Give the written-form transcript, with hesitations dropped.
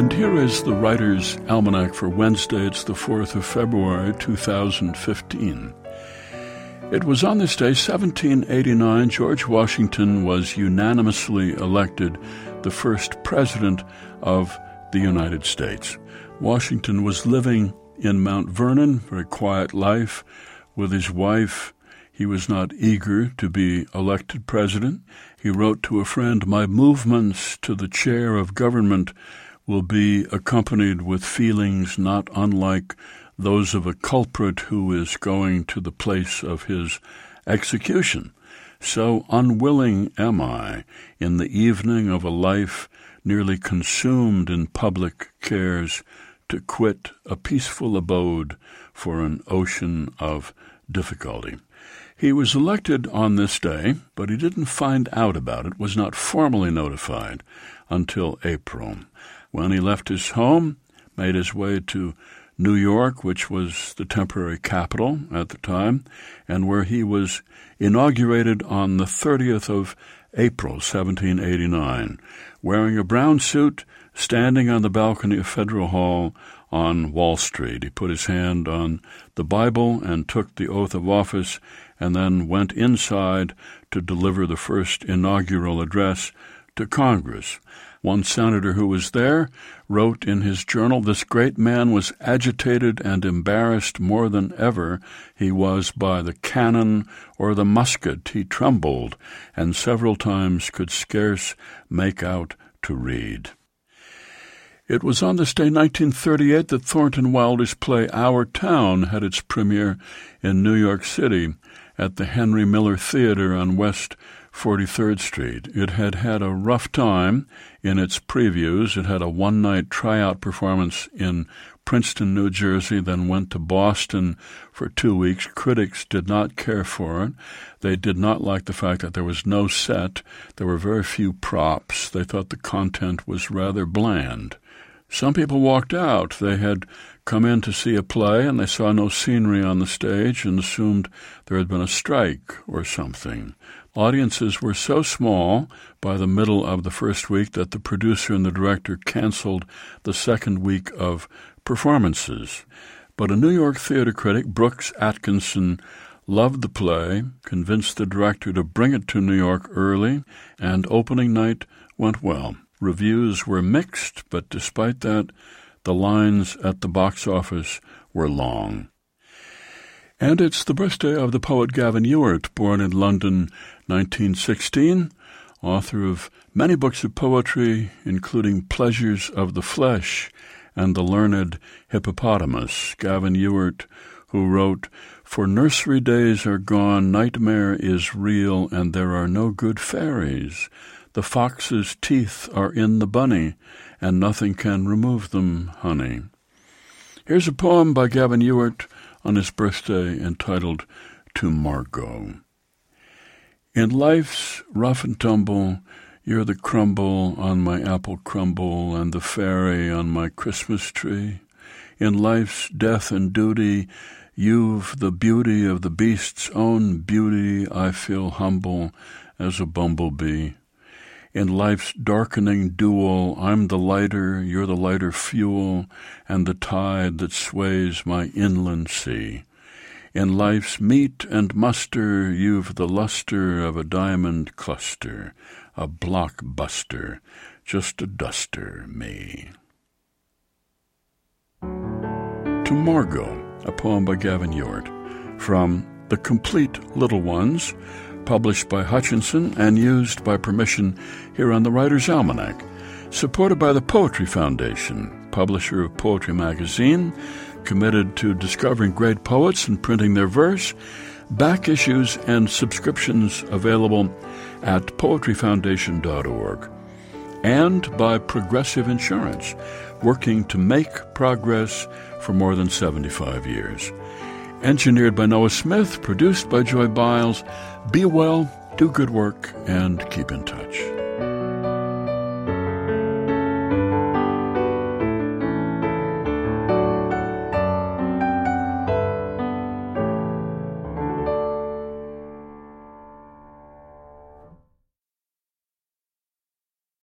And here is the Writer's Almanac for Wednesday. It's the 4th of February, 2015. It was on this day, 1789, George Washington was unanimously elected the first president of the United States. Washington was living in Mount Vernon, very quiet life, with his wife. He was not eager to be elected president. He wrote to a friend, "My movements to the chair of government will be accompanied with feelings not unlike those of a culprit who is going to the place of his execution. So unwilling am I, in the evening of a life nearly consumed in public cares, to quit a peaceful abode for an ocean of difficulty." He was elected on this day, but he didn't find out about it, was not formally notified until April, when he left his home, made his way to New York, which was the temporary capital at the time, and where he was inaugurated on the 30th of April, 1789, wearing a brown suit, standing on the balcony of Federal Hall on Wall Street. He put his hand on the Bible and took the oath of office, and then went inside to deliver the first inaugural address to Congress. One senator who was there wrote in his journal, "This great man was agitated and embarrassed more than ever he was by the cannon or the musket. He trembled, and several times could scarce make out to read." It was on this day, 1938, that Thornton Wilder's play Our Town had its premiere in New York City at the Henry Miller Theater on West 43rd Street. It had had a rough time in its previews. It had a one-night tryout performance in Princeton, New Jersey, then went to Boston for 2 weeks. Critics did not care for it. They did not like the fact that there was no set. There were very few props. They thought the content was rather bland. Some people walked out. They had come in to see a play, and they saw no scenery on the stage and assumed there had been a strike or something. Audiences were so small by the middle of the first week that the producer and the director canceled the second week of performances. But a New York theater critic, Brooks Atkinson, loved the play, convinced the director to bring it to New York early, and opening night went well. Reviews were mixed, but despite that, the lines at the box office were long. And it's the birthday of the poet Gavin Ewart, born in London, 1916, author of many books of poetry, including Pleasures of the Flesh and The Learned Hippopotamus. Gavin Ewart, who wrote, "For nursery days are gone, nightmare is real, and there are no good fairies. The fox's teeth are in the bunny, and nothing can remove them, honey." Here's a poem by Gavin Ewart on his birthday entitled To Margot. In life's rough and tumble, you're the crumble on my apple crumble and the fairy on my Christmas tree. In life's death and duty, you've the beauty of the beast's own beauty. I feel humble as a bumblebee. In life's darkening duel, I'm the lighter, you're the lighter fuel, and the tide that sways my inland sea. In life's meat and muster, you've the luster of a diamond cluster, a blockbuster, just a duster, me. To Margot, a poem by Gavin Ewart, from The Complete Little Ones, published by Hutchinson and used by permission here on the Writer's Almanac, supported by the Poetry Foundation, publisher of Poetry Magazine, committed to discovering great poets and printing their verse, back issues and subscriptions available at poetryfoundation.org, and by Progressive Insurance, working to make progress for more than 75 years. Engineered by Noah Smith, produced by Joy Biles. Be well, do good work, and keep in touch.